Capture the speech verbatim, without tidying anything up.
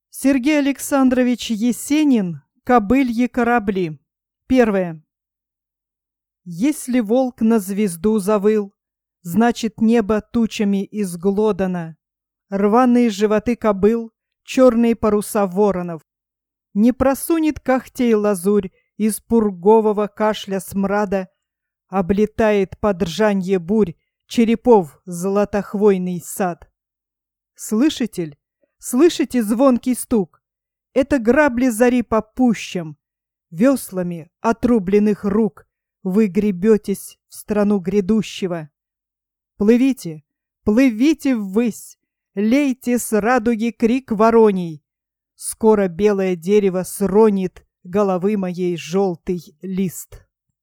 Сергей Александрович Есенин «Кобыльи корабли». Первое. Если волк на звезду завыл, значит, небо тучами изглодано. Рваные животы кобыл, черные паруса воронов. Не просунет когтей лазурь из пургового кашля смрада, облетает под ржанье бурь черепов златохвойный сад. Слышите ль? Слышите звонкий стук? Это грабли зари по пущам. Веслами отрубленных рук вы гребетесь в страну грядущего. Плывите, плывите ввысь, лейте с радуги крик вороний. Скоро белое дерево сронит головы моей желтый лист.